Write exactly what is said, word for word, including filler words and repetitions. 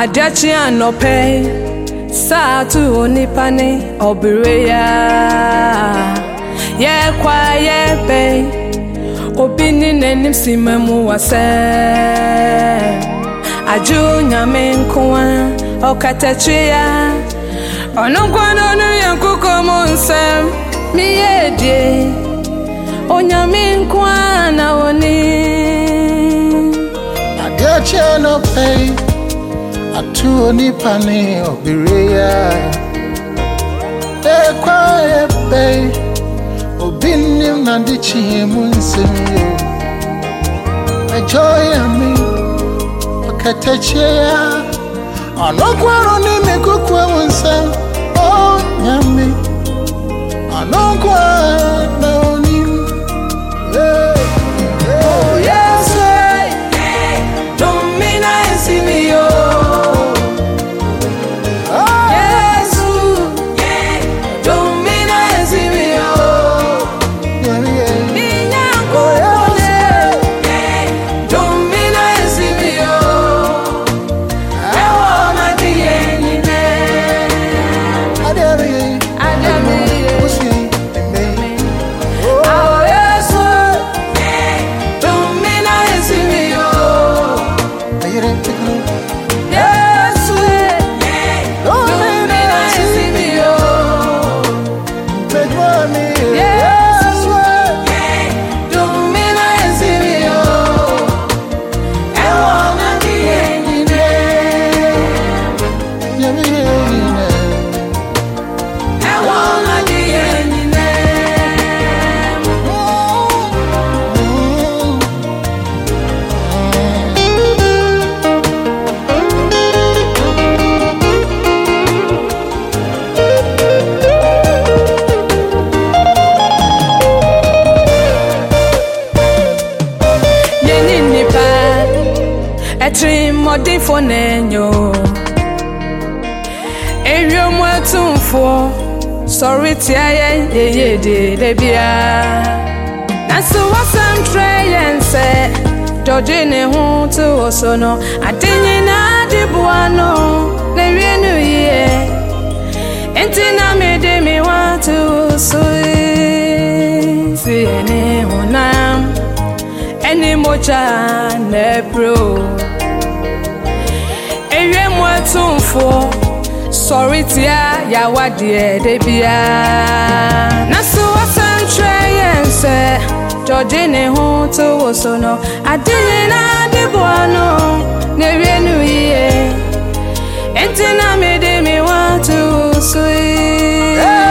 Adachi anope Satu onipane obireya Ye kwa ye be Obini nenim simemu wase Aju nyame nkuwa Okatechiya Onungwano nu yankuko monsem Miyedie Onyame nkuwa na oni Adachi anope Atu onipane obireya Ye kwa ye be Obinim nandichi munsemi Ajoy ami Okatechea Anokwaro ni mekukwa munsem Oh nyami Anokwaro na onim Oh yes Don't mean I see me yo Etrim modin for nenyo Erio mwatum for Sorry tia ye ye de debia Nasu wasam trayen se Doji ne hu tu osono Adinyi na dibuano Ne rienu ye Enti na me de mi watu sui Si ene hunam Eni mocha ne bro Ewe mwatumfo Sorry tia ya wadie debia Nasu wasantre yense George ne hu tu wosono Adini na dibuano Newe nuye Enti na me de mi watu sui